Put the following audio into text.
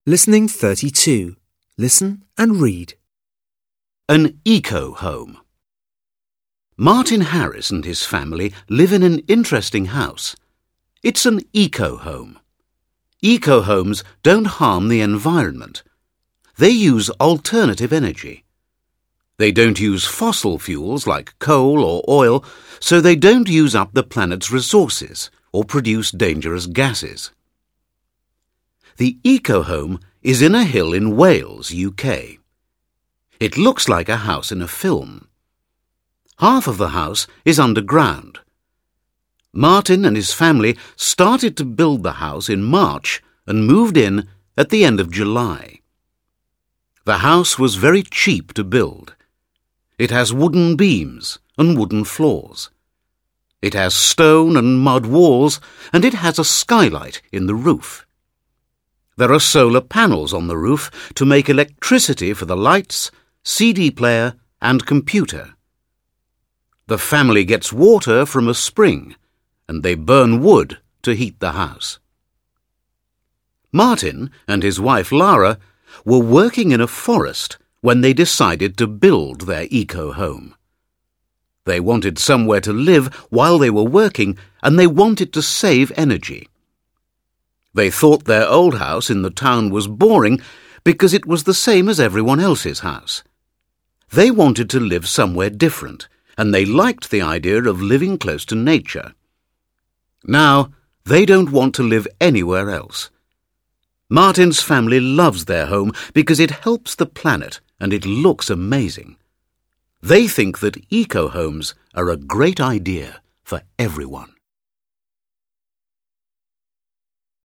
Listening 32. Listen and read. An eco-home. Martin Harris and his family live in an interesting house. It's an eco-home. Eco-homes don't harm the environment. They use alternative energy. They don't use fossil fuels like coal or oil, so they don't use up the planet's resources or produce dangerous gases. The eco-home is in a hill in Wales, UK. It looks like a house in a film. Half of the house is underground. Martin and his family started to build the house in March and moved in at the end of July. The house was very cheap to build. It has wooden beams and wooden floors. It has stone and mud walls, and it has a skylight in the roof. There are solar panels on the roof to make electricity for the lights, CD player and computer. The family gets water from a spring, and they burn wood to heat the house. Martin and his wife Lara were working in a forest when they decided to build their eco-home. They wanted somewhere to live while they were working, and they wanted to save energy. They thought their old house in the town was boring because it was the same as everyone else's house. They wanted to live somewhere different, and they liked the idea of living close to nature. Now, they don't want to live anywhere else. Martin's family loves their home because it helps the planet and it looks amazing. They think that eco-homes are a great idea for everyone.